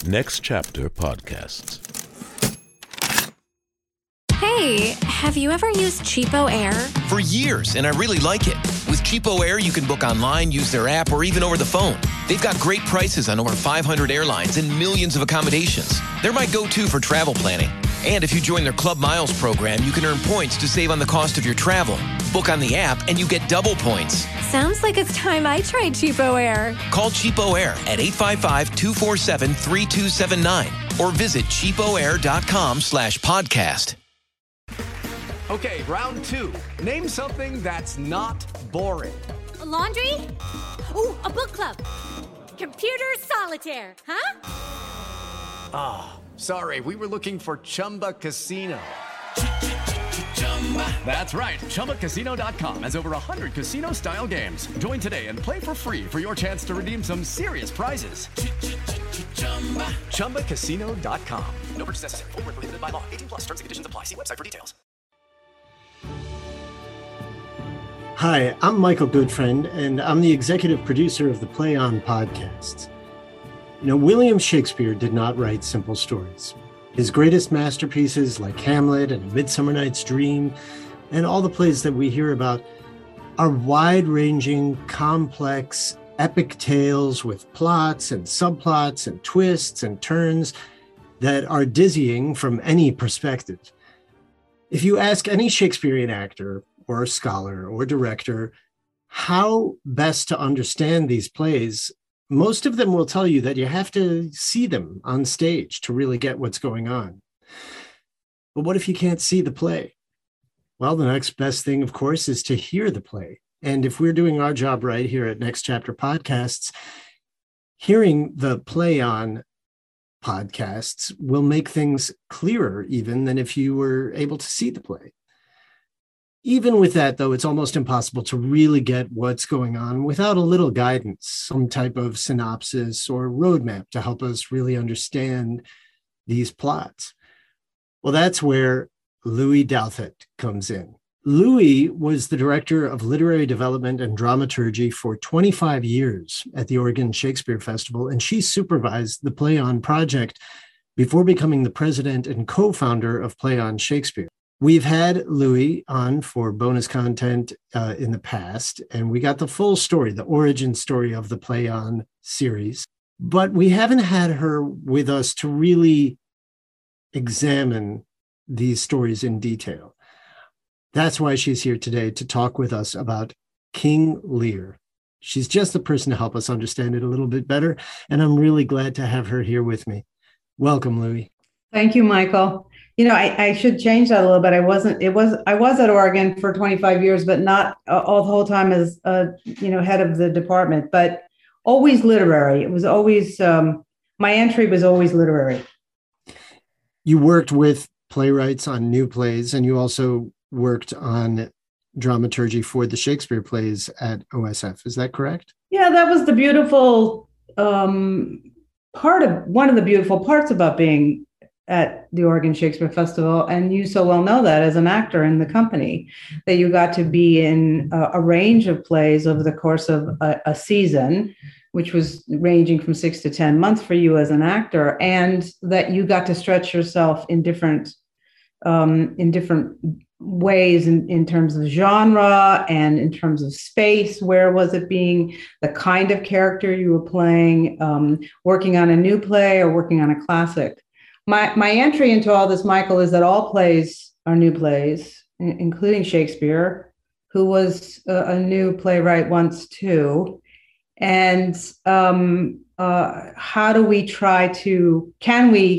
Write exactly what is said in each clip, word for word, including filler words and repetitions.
Next Chapter Podcasts. Hey, have you ever used Cheapo Air? For years, and I really like it. With Cheapo Air, you can book online, use their app, or even over the phone. They've got great prices on over five hundred airlines and millions of accommodations. They're my go-to for travel planning. And if you join their Club Miles program, you can earn points to save on the cost of your travel. Book on the app, and you get double points. Sounds like it's time I tried Cheapo Air. Call Cheapo Air at eight five five, two four seven, three two seven nine or visit cheapoair.com slash podcast. Okay, round two. Name something that's not boring. A laundry? Ooh, a book club. Computer solitaire, huh? Ah, oh, sorry, we were looking for Chumba Casino. That's right, Chumba Casino dot com has over one hundred casino-style games. Join today and play for free for your chance to redeem some serious prizes. Chumba Casino dot com. No purchase necessary. Void where prohibited by law. eighteen plus terms and conditions apply. See website for details. Hi, I'm Michael Goodfriend, and I'm the executive producer of the Play On podcasts. You know, William Shakespeare did not write simple stories. His greatest masterpieces, like Hamlet and A Midsummer Night's Dream, and all the plays that we hear about, are wide-ranging, complex, epic tales with plots and subplots and twists and turns that are dizzying from any perspective. If you ask any Shakespearean actor or scholar or director how best to understand these plays, most of them will tell you that you have to see them on stage to really get what's going on. But what if you can't see the play? Well, the next best thing, of course, is to hear the play. And if we're doing our job right here at Next Chapter Podcasts, hearing the Play On podcasts will make things clearer even than if you were able to see the play. Even with that, though, it's almost impossible to really get what's going on without a little guidance, some type of synopsis or roadmap to help us really understand these plots. Well, that's where Louis Douthit comes in. Louis was the director of literary development and dramaturgy for twenty-five years at the Oregon Shakespeare Festival, and she supervised the Play On project before becoming the president and co-founder of Play On Shakespeare. We've had Louis on for bonus content uh, in the past, and we got the full story, the origin story of the Play On series, but we haven't had her with us to really examine these stories in detail. That's why she's here today to talk with us about King Lear. She's just the person to help us understand it a little bit better, and I'm really glad to have her here with me. Welcome, Louis. Thank you, Michael. You know, I, I should change that a little bit. I wasn't, it was, I was at Oregon for twenty-five years, but not uh, all the whole time as, uh, you know, head of the department, but always literary. It was always, um, my entry was always literary. You worked with playwrights on new plays, and you also worked on dramaturgy for the Shakespeare plays at O S F. Is that correct? Yeah, that was the beautiful um, part of, one of the beautiful parts about being at the Oregon Shakespeare Festival, and you so well know that as an actor in the company, that you got to be in a, a range of plays over the course of a, a season, which was ranging from six to ten months for you as an actor, and that you got to stretch yourself in different um, in different ways in, in terms of genre and in terms of space. Where was it being, the kind of character you were playing, um, working on a new play or working on a classic. My my entry into all this, Michael, is that all plays are new plays, including Shakespeare, who was a, a new playwright once too. And um, uh, how do we try to, can we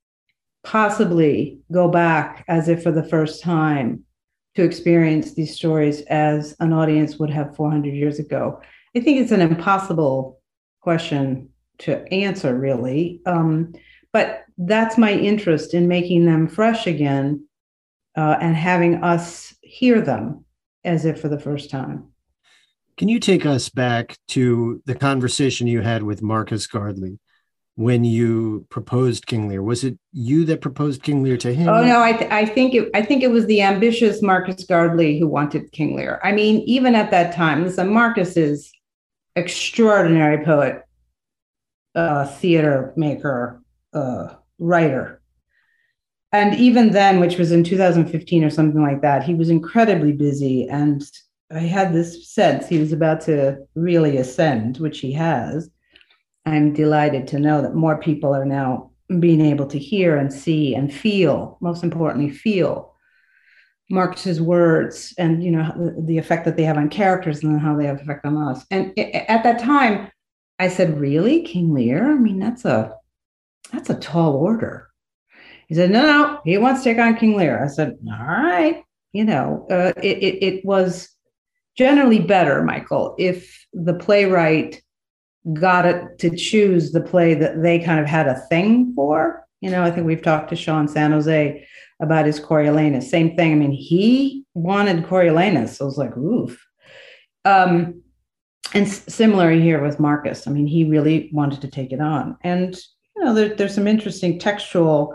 possibly go back as if for the first time to experience these stories as an audience would have four hundred years ago? I think it's an impossible question to answer, really. Um, But that's my interest in making them fresh again uh, and having us hear them as if for the first time. Can you take us back to the conversation you had with Marcus Gardley when you proposed King Lear? Was it you that proposed King Lear to him? Oh no, I, th- I think it, I think it was the ambitious Marcus Gardley who wanted King Lear. I mean, even at that time, listen, Marcus is extraordinary poet, uh, theater maker, uh, writer. And even then, which was in two thousand fifteen or something like that, he was incredibly busy. And I had this sense he was about to really ascend, which he has. I'm delighted to know that more people are now being able to hear and see and feel, most importantly, feel Marcus's words and, you know, the, the effect that they have on characters and how they have effect on us. And it, at that time, I said, really, King Lear? I mean, that's a that's a tall order. He said, no, no, he wants to take on King Lear. I said, all right. You know, uh, it, it, it was generally better, Michael, if the playwright got it to choose the play that they kind of had a thing for. You know, I think we've talked to Sean San Jose about his Coriolanus. Same thing. I mean, he wanted Coriolanus. So I was like, oof. Um, and s- similar here with Marcus. I mean, he really wanted to take it on. And, you know, there, there's some interesting textual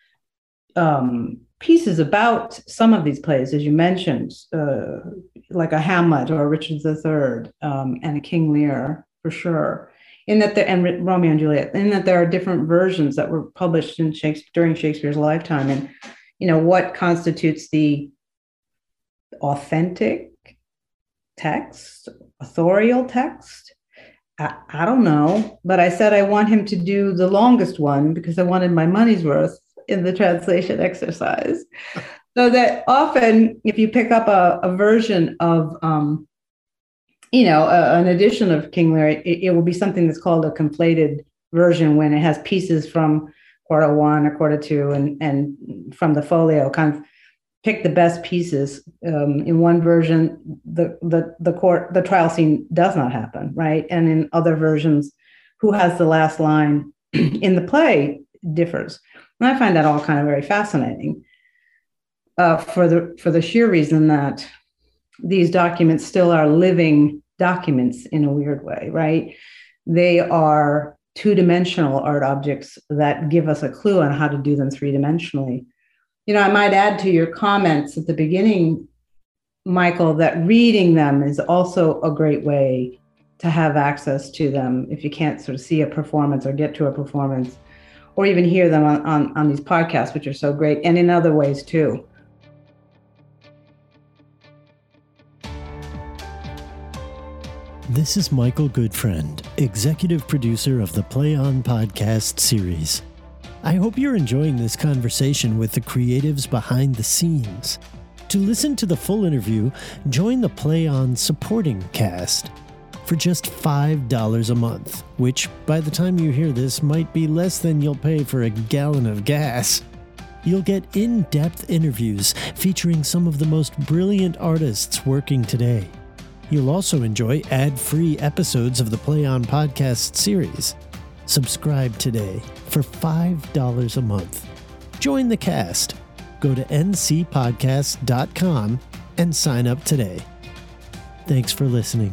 um, pieces about some of these plays, as you mentioned, uh, like a Hamlet or a Richard the Third um, and a King Lear, for sure. In that, the, and Romeo and Juliet, in that there are different versions that were published in Shakespeare during Shakespeare's lifetime, and you know what constitutes the authentic text, authorial text. I, I don't know, but I said I want him to do the longest one because I wanted my money's worth in the translation exercise. So that often, if you pick up a, a version of um, you know, uh, an edition of King Lear, it, it will be something that's called a conflated version when it has pieces from quarter one or quarter two and, and from the folio, kind of pick the best pieces. Um, in one version, the, the, the court, the trial scene does not happen, right? And in other versions, who has the last line in the play differs. And I find that all kind of very fascinating uh, for the for the sheer reason that these documents still are living documents in a weird way, right? They are two-dimensional art objects that give us a clue on how to do them three-dimensionally. You know, I might add to your comments at the beginning, Michael, that reading them is also a great way to have access to them if you can't sort of see a performance or get to a performance, or even hear them on, on, on these podcasts, which are so great, and in other ways too. This is Michael Goodfriend, executive producer of the Play On podcast series. I hope you're enjoying this conversation with the creatives behind the scenes. To listen to the full interview, join the Play On supporting cast for just five dollars a month, which by the time you hear this might be less than you'll pay for a gallon of gas. You'll get in-depth interviews featuring some of the most brilliant artists working today. You'll also enjoy ad-free episodes of the Play On podcast series. Subscribe today for five dollars a month. Join the cast. Go to n c podcast dot com and sign up today. Thanks for listening.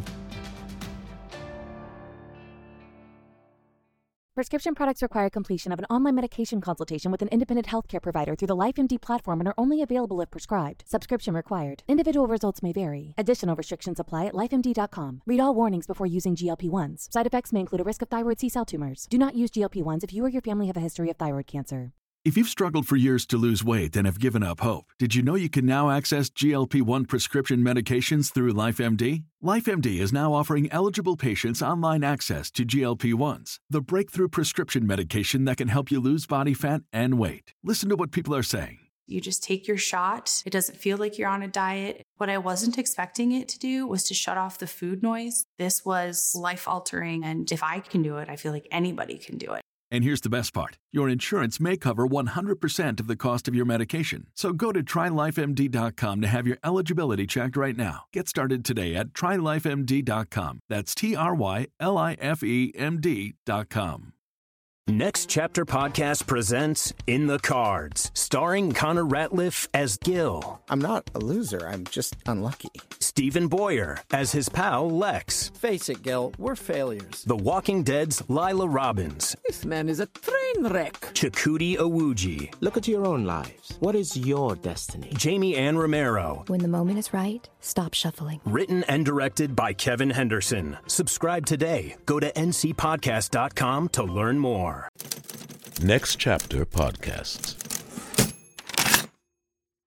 Prescription products require completion of an online medication consultation with an independent healthcare provider through the LifeMD platform and are only available if prescribed. Subscription required. Individual results may vary. Additional restrictions apply at life M D dot com. Read all warnings before using G L P ones. Side effects may include a risk of thyroid C-cell tumors. Do not use G L P ones if you or your family have a history of thyroid cancer. If you've struggled for years to lose weight and have given up hope, did you know you can now access G L P one prescription medications through LifeMD? LifeMD is now offering eligible patients online access to G L P ones, the breakthrough prescription medication that can help you lose body fat and weight. Listen to what people are saying. You just take your shot. It doesn't feel like you're on a diet. What I wasn't expecting it to do was to shut off the food noise. This was life-altering, and if I can do it, I feel like anybody can do it. And here's the best part. Your insurance may cover one hundred percent of the cost of your medication. So go to try life M D dot com to have your eligibility checked right now. Get started today at try life M D dot com. That's T R Y L I F E M D dot com. Next Chapter Podcast presents In the Cards, starring Connor Ratliff as Gil. I'm not a loser, I'm just unlucky. Stephen Boyer as his pal Lex. Face it, Gil, we're failures. The Walking Dead's Lila Robbins. This man is a train wreck. Chakudi Awuji. Look at your own lives. What is your destiny? Jamie Ann Romero. When the moment is right, stop shuffling. Written and directed by Kevin Henderson. Subscribe today. Go to N C podcast dot com to learn more. Next Chapter Podcasts.